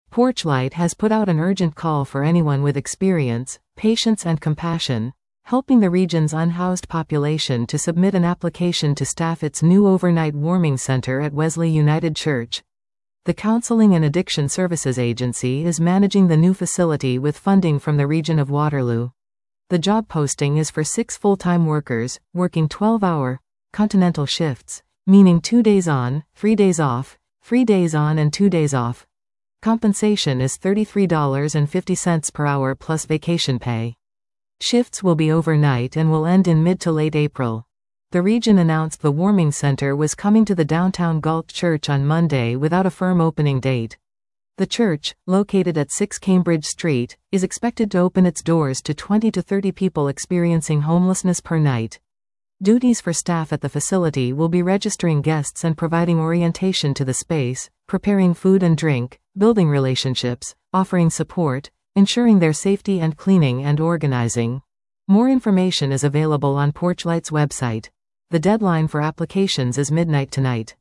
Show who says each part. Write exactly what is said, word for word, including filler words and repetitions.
Speaker 1: Porchlight has put out an urgent call for anyone with experience, patience and compassion, helping the region's unhoused population to submit an application to staff its new overnight warming center at Wesley United Church. The Counseling and Addiction Services Agency is managing the new facility with funding from the region of Waterloo. The job posting is for six full-time workers, working twelve-hour, continental shifts, meaning two days on, three days off, three days on and two days off. Compensation is thirty-three dollars and fifty cents per hour plus vacation pay. Shifts will be overnight and will end in mid to late April. The region announced the warming center was coming to the downtown Galt Church on Monday without a firm opening date. The church, located at six Cambridge Street, is expected to open its doors to twenty to thirty people experiencing homelessness per night. Duties for staff at the facility will be registering guests and providing orientation to the space, preparing food and drink, building relationships, offering support, ensuring their safety and cleaning and organizing. More information is available on Porchlight's website. The deadline for applications is midnight tonight.